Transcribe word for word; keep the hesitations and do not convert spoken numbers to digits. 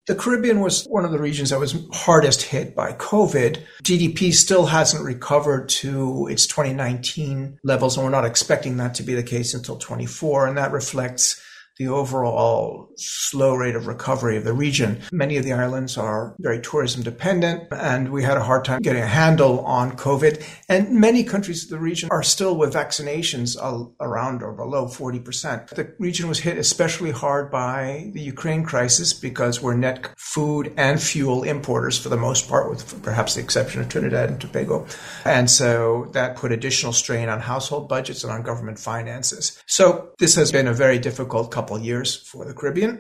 The Caribbean was one of the regions that was hardest hit by COVID. G D P still hasn't recovered to its twenty nineteen levels, and we're not expecting that to be the case until twenty-four, and that reflects the overall slow rate of recovery of the region. Many of the islands are very tourism dependent, and we had a hard time getting a handle on COVID. And many countries of the region are still with vaccinations around or below forty percent. The region was hit especially hard by the Ukraine crisis because we're net food and fuel importers for the most part, with perhaps the exception of Trinidad and Tobago. And so that put additional strain on household budgets and on government finances. So this has been a very difficult couple years for the Caribbean.